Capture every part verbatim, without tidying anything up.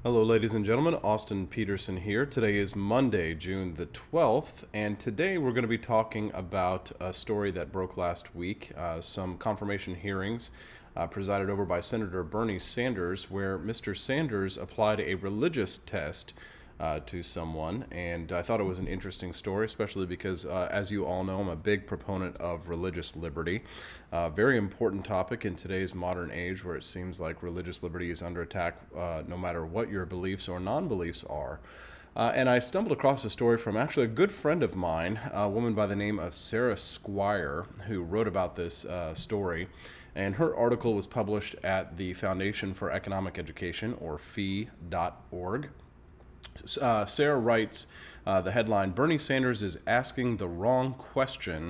Hello, ladies and gentlemen. Austin Peterson here. Today is Monday, June the twelfth, and today we're going to be talking about a story that broke last week, uh, some confirmation hearings uh, presided over by Senator Bernie Sanders, where Mister Sanders applied a religious test uh, to someone, and I thought it was an interesting story, especially because, uh, as you all know, I'm a big proponent of religious liberty. Uh, very important topic in today's modern age where it seems like religious liberty is under attack uh, no matter what your beliefs or non-beliefs are. Uh, and I stumbled across a story from actually a good friend of mine, a woman by the name of Sarah Squire, who wrote about this uh, story. And her article was published at the Foundation for Economic Education, or F E E dot org. Uh, Sarah writes uh, the headline, "Bernie Sanders is asking the wrong question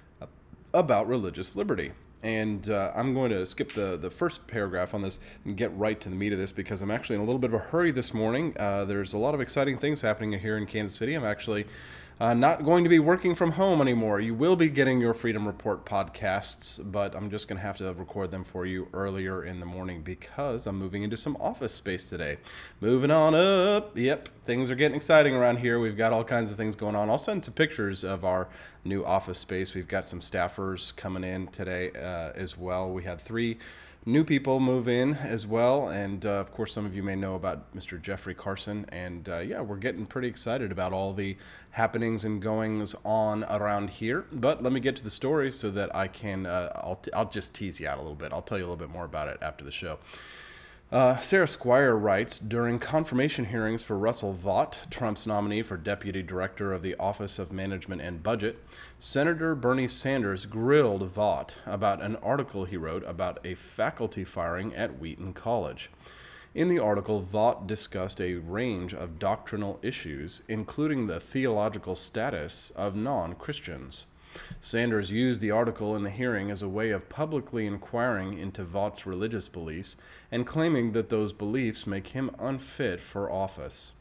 about religious liberty." And uh, I'm going to skip the, the first paragraph on this and get right to the meat of this because I'm actually in a little bit of a hurry this morning. Uh, there's a lot of exciting things happening here in Kansas City. I'm actually uh, not going to be working from home anymore. You will be getting your Freedom Report podcasts, but I'm just going to have to record them for you earlier in the morning because I'm moving into some office space today. Moving on up. Yep, things are getting exciting around here. We've got all kinds of things going on. I'll send some pictures of our new office space. We've got some staffers coming in today uh, as well. We had three new people move in as well, and uh, of course some of you may know about Mister Jeffrey Carson, and uh, yeah, we're getting pretty excited about all the happenings and goings on around here. But let me get to the story so that I can uh, I'll, t- I'll just tease you out a little bit. I'll tell you a little bit more about it after the show. Uh, Sarah Squire writes, during confirmation hearings for Russell Vought, Trump's nominee for Deputy Director of the Office of Management and Budget, Senator Bernie Sanders grilled Vought about an article he wrote about a faculty firing at Wheaton College. In the article, Vought discussed a range of doctrinal issues, including the theological status of non-Christians. Sanders used the article in the hearing as a way of publicly inquiring into Vaught's religious beliefs and claiming that those beliefs make him unfit for office.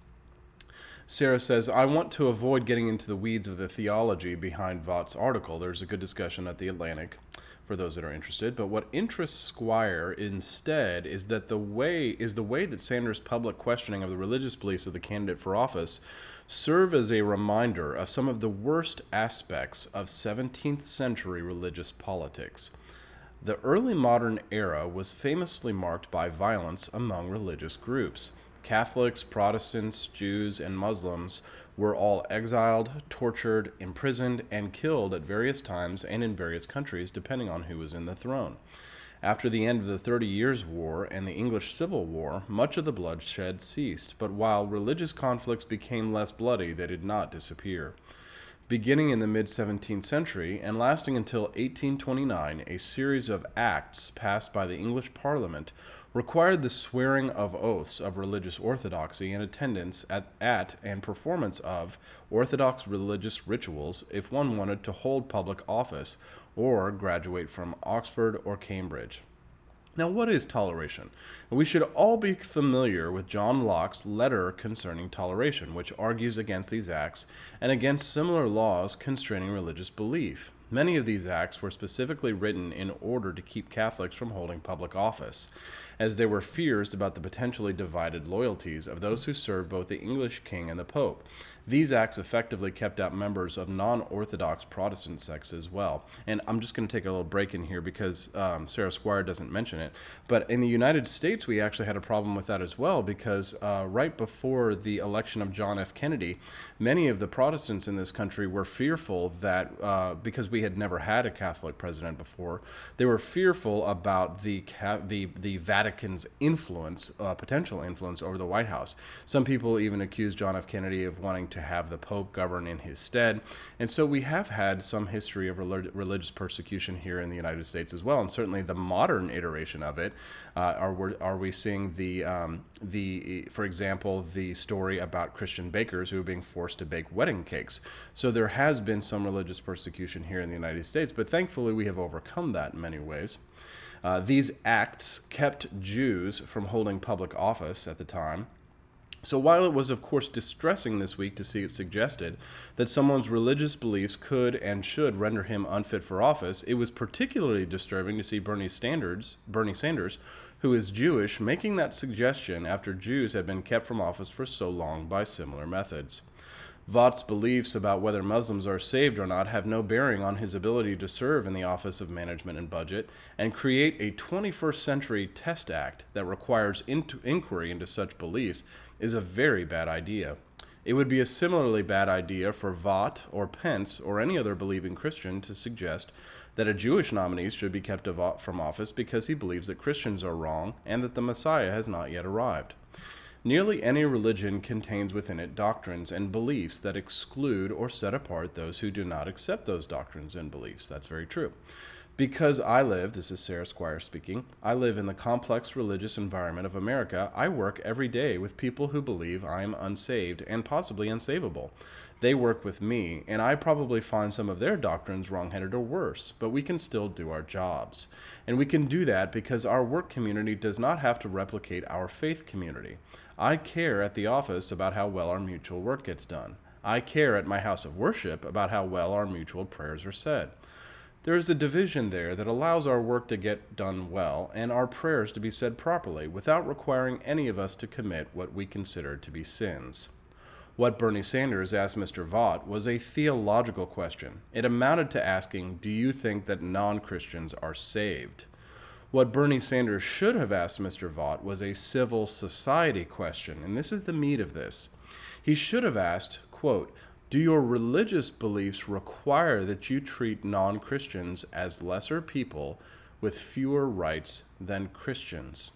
Sarah says, "I want to avoid getting into the weeds of the theology behind Vaught's article. There's a good discussion at The Atlantic for those that are interested. But what interests Squire instead is that the way is the way that Sanders' public questioning of the religious beliefs of the candidate for office serve as a reminder of some of the worst aspects of seventeenth century religious politics. The early modern era was famously marked by violence among religious groups. Catholics, Protestants, Jews, and Muslims were all exiled, tortured, imprisoned, and killed at various times and in various countries, depending on who was in the throne. After the end of the Thirty Years' War and the English Civil War, much of the bloodshed ceased, but while religious conflicts became less bloody, they did not disappear. Beginning in the mid-seventeenth century and lasting until eighteen twenty-nine, a series of acts passed by the English Parliament required the swearing of oaths of religious orthodoxy and attendance at, at and performance of orthodox religious rituals if one wanted to hold public office or graduate from Oxford or Cambridge. Now, what is toleration? We should all be familiar with John Locke's letter concerning toleration, which argues against these acts and against similar laws constraining religious belief. Many of these acts were specifically written in order to keep Catholics from holding public office, as there were fears about the potentially divided loyalties of those who served both the English king and the Pope. These acts effectively kept out members of non-Orthodox Protestant sects as well. And I'm just going to take a little break in here because um, Sarah Squire doesn't mention it. But in the United States, we actually had a problem with that as well because uh, right before the election of John F. Kennedy, many of the Protestants in this country were fearful that, uh, because we had never had a Catholic president before, they were fearful about the the, the Vatican's influence, uh, potential influence over the White House. Some people even accused John F. Kennedy of wanting to have the Pope govern in his stead. And so we have had some history of relig- religious persecution here in the United States as well. And certainly the modern iteration of it, uh, are, we, are we seeing the, um, the, for example, the story about Christian bakers who are being forced to bake wedding cakes. So there has been some religious persecution here in the United States, but thankfully we have overcome that in many ways. Uh, these acts kept Jews from holding public office at the time. So while it was, of course, distressing this week to see it suggested that someone's religious beliefs could and should render him unfit for office, it was particularly disturbing to see Bernie Sanders, Bernie Sanders, who is Jewish, making that suggestion after Jews had been kept from office for so long by similar methods. Vaught's beliefs about whether Muslims are saved or not have no bearing on his ability to serve in the Office of Management and Budget and create a twenty-first century test act that requires into inquiry into such beliefs is a very bad idea. It would be a similarly bad idea for Vaught or Pence or any other believing Christian to suggest that a Jewish nominee should be kept from office because he believes that Christians are wrong and that the Messiah has not yet arrived. Nearly any religion contains within it doctrines and beliefs that exclude or set apart those who do not accept those doctrines and beliefs. That's very true. Because I live, this is Sarah Squire speaking, I live in the complex religious environment of America, I work every day with people who believe I am unsaved and possibly unsavable. They work with me, and I probably find some of their doctrines wrong-headed or worse, but we can still do our jobs. And we can do that because our work community does not have to replicate our faith community. I care at the office about how well our mutual work gets done. I care at my house of worship about how well our mutual prayers are said. There is a division there that allows our work to get done well and our prayers to be said properly without requiring any of us to commit what we consider to be sins. What Bernie Sanders asked Mister Vaught was a theological question. It amounted to asking, do you think that non-Christians are saved? What Bernie Sanders should have asked Mister Vaught was a civil society question, and this is the meat of this. He should have asked, quote, do your religious beliefs require that you treat non-Christians as lesser people with fewer rights than Christians?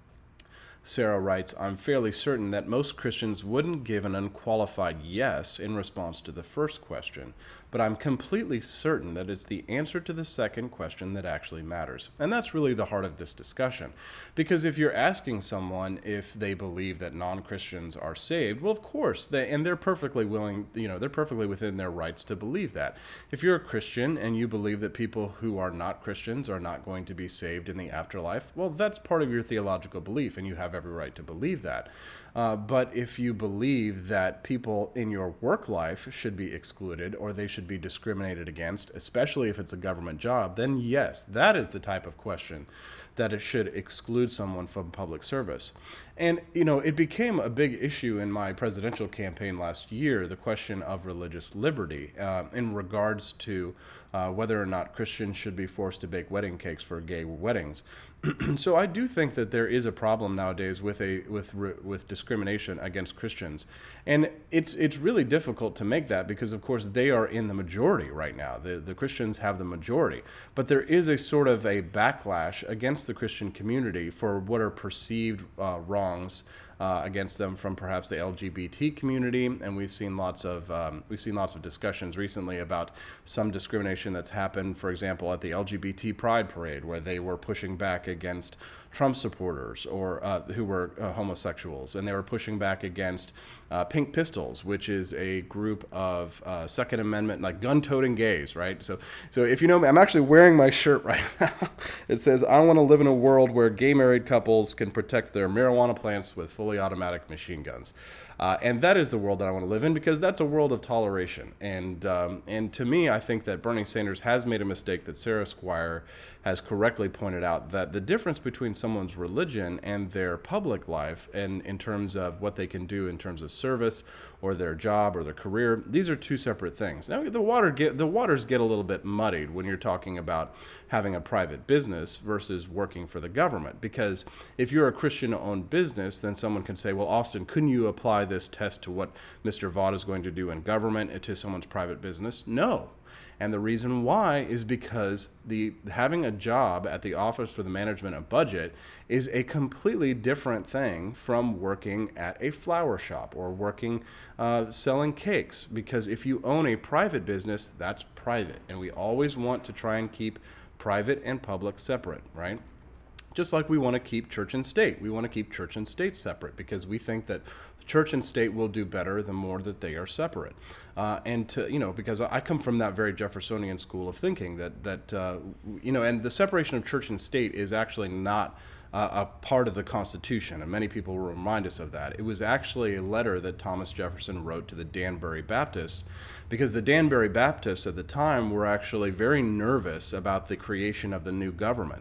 Sarah writes, I'm fairly certain that most Christians wouldn't give an unqualified yes in response to the first question, but I'm completely certain that it's the answer to the second question that actually matters. And that's really the heart of this discussion. Because if you're asking someone if they believe that non-Christians are saved, well, of course, they, and they're perfectly willing, you know, they're perfectly within their rights to believe that. If you're a Christian and you believe that people who are not Christians are not going to be saved in the afterlife, well, that's part of your theological belief, and you have every right to believe that. Uh, but if you believe that people in your work life should be excluded or they should be discriminated against, especially if it's a government job, then yes, that is the type of question that it should exclude someone from public service. And, you know, it became a big issue in my presidential campaign last year, the question of religious liberty uh, in regards to uh, whether or not Christians should be forced to bake wedding cakes for gay weddings. So I do think that there is a problem nowadays with a with with discrimination against Christians, and it's it's really difficult to make that because of course they are in the majority right now. The the Christians have the majority, but there is a sort of a backlash against the Christian community for what are perceived uh, wrongs uh, against them from perhaps the L G B T community, and we've seen lots of um, we've seen lots of discussions recently about some discrimination that's happened, for example, at the L G B T Pride Parade, where they were pushing back against Trump supporters or uh, who were uh, homosexuals, and they were pushing back against uh, Pink Pistols, which is a group of uh, Second Amendment, like gun-toting gays, right? So, so if you know me, I'm actually wearing my shirt right now. It says, "I want to live in a world where gay married couples can protect their marijuana plants with fully automatic machine guns." Uh, and that is the world that I want to live in because that's a world of toleration. And um, and to me, I think that Bernie Sanders has made a mistake that Sarah Squire has correctly pointed out, that the difference between someone's religion and their public life and in terms of what they can do in terms of service or their job or their career, these are two separate things. Now, the water get, the waters get a little bit muddied when you're talking about having a private business versus working for the government. Because if you're a Christian-owned business, then someone can say, well, Austin, couldn't you apply this test to what Mister Vaught is going to do in government and to someone's private business? No. And the reason why is because the having a job at the Office for the Management of Budget is a completely different thing from working at a flower shop or working uh, selling cakes. Because if you own a private business, that's private. And we always want to try and keep private and public separate, right? Just like we want to keep church and state. We want to keep church and state separate because we think that church and state will do better the more that they are separate. Uh, and to, you know, because I come from that very Jeffersonian school of thinking that, that uh, you know, and the separation of church and state is actually not uh, a part of the Constitution, and many people will remind us of that. It was actually a letter that Thomas Jefferson wrote to the Danbury Baptists, because the Danbury Baptists at the time were actually very nervous about the creation of the new government.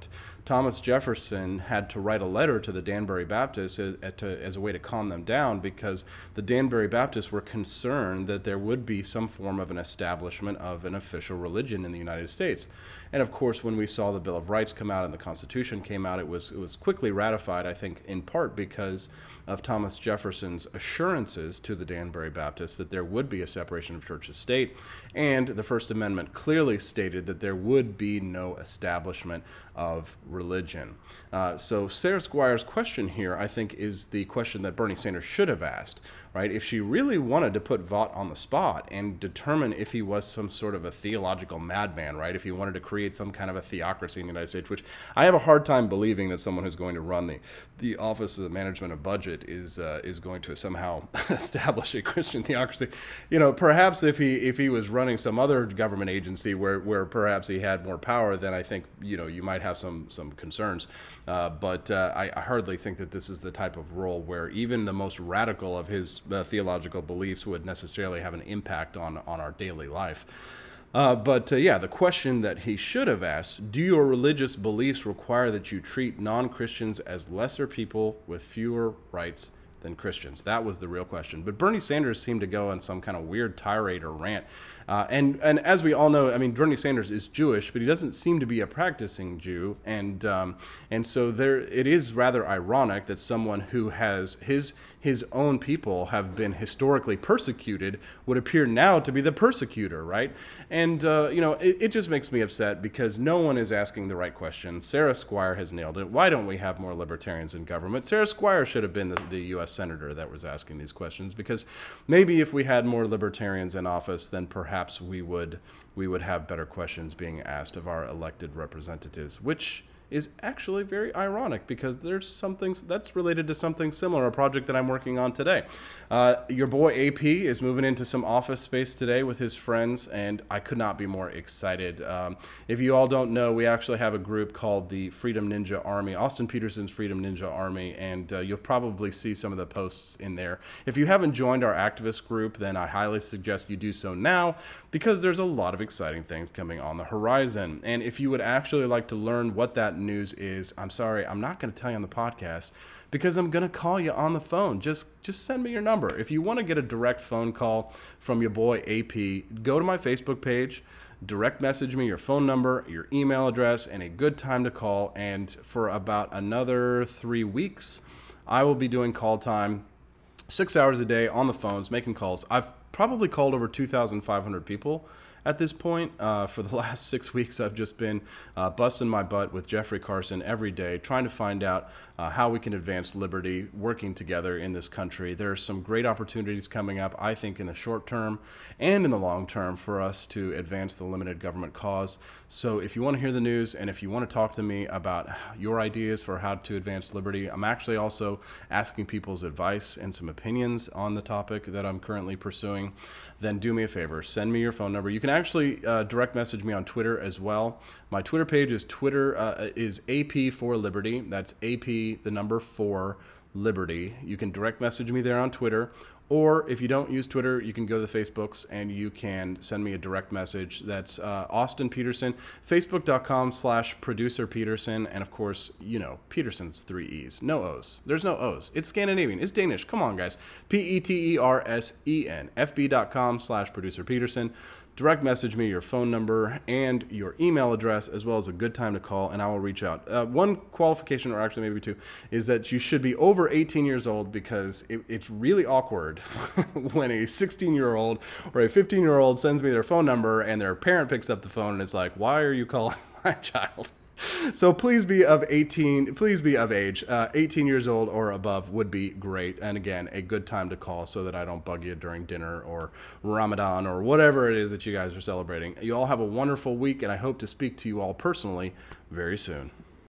Thomas Jefferson had to write a letter to the Danbury Baptists as, as a way to calm them down, because the Danbury Baptists were concerned that there would be some form of an establishment of an official religion in the United States. And of course, when we saw the Bill of Rights come out and the Constitution came out, it was it was quickly ratified, I think, in part because of Thomas Jefferson's assurances to the Danbury Baptists that there would be a separation of church and state, and the First Amendment clearly stated that there would be no establishment of religion. Uh, so Sarah Squires' question here, I think, is the question that Bernie Sanders should have asked, right? If she really wanted to put Vaught on the spot and determine if he was some sort of a theological madman, right? If he wanted to create some kind of a theocracy in the United States, which I have a hard time believing that someone who's going to run the, the Office of the Management of Budget is uh, is going to somehow establish a Christian theocracy. You know, perhaps if he if he was running some other government agency where, where perhaps he had more power, then I think, you know, you might have some some concerns. Uh, but uh, I, I hardly think that this is the type of role where even the most radical of his uh, theological beliefs would necessarily have an impact on, on our daily life. Uh, but uh, yeah, the question that he should have asked, do your religious beliefs require that you treat non-Christians as lesser people with fewer rights than Christians? That was the real question. But Bernie Sanders seemed to go on some kind of weird tirade or rant. Uh, and, and as we all know, I mean, Bernie Sanders is Jewish, but he doesn't seem to be a practicing Jew. And um, and so there, it is rather ironic that someone who has his his own people have been historically persecuted would appear now to be the persecutor, right? And, uh, you know, it, it just makes me upset because no one is asking the right question. Sarah Squire has nailed it. Why don't we have more libertarians in government? Sarah Squire should have been the, the U S senator that was asking these questions, because maybe if we had more libertarians in office, then perhaps we would we would have better questions being asked of our elected representatives, which is actually very ironic because there's something that's related to something similar, a project that I'm working on today. Uh, your boy A P is moving into some office space today with his friends, and I could not be more excited. Um, if you all don't know, we actually have a group called the Freedom Ninja Army, Austin Peterson's Freedom Ninja Army, and uh, you'll probably see some of the posts in there. If you haven't joined our activist group, then I highly suggest you do so now, because there's a lot of exciting things coming on the horizon. And if you would actually like to learn what that news is, I'm sorry, I'm not going to tell you on the podcast because I'm going to call you on the phone. Just just send me your number. If you want to get a direct phone call from your boy A P, go to my Facebook page, direct message me your phone number, your email address, and a good time to call. And for about another three weeks, I will be doing call time, six hours a day on the phones, making calls. I've probably called over two thousand five hundred people at this point. Uh, for the last six weeks, I've just been uh, busting my butt with Jeffrey Carson every day, trying to find out uh, how we can advance liberty, working together in this country. There are some great opportunities coming up, I think, in the short term and in the long term for us to advance the limited government cause. So if you want to hear the news and if you want to talk to me about your ideas for how to advance liberty, I'm actually also asking people's advice and some opinions on the topic that I'm currently pursuing. Then do me a favor, send me your phone number. You can actually uh, direct message me on Twitter as well. My Twitter page is Twitter uh, is A P for Liberty. That's A P, the number four, Liberty. You can direct message me there on Twitter. Or if you don't use Twitter, you can go to the Facebooks and you can send me a direct message. That's uh, Austin Peterson, facebook.com slash producer Peterson. And of course, you know, Peterson's three E's, no O's. There's no O's. It's Scandinavian. It's Danish. Come on, guys. P E T E R S E N, fb.com slash producer Peterson. Direct message me your phone number and your email address, as well as a good time to call, and I will reach out. Uh, one qualification, or actually maybe two, is that you should be over eighteen years old, because it, it's really awkward when a sixteen-year-old or a fifteen-year-old sends me their phone number and their parent picks up the phone and it's like, why are you calling my child? So please be of eighteen, please be of age. Uh, eighteen years old or above would be great. And again, a good time to call so that I don't bug you during dinner or Ramadan or whatever it is that you guys are celebrating. You all have a wonderful week, and I hope to speak to you all personally very soon.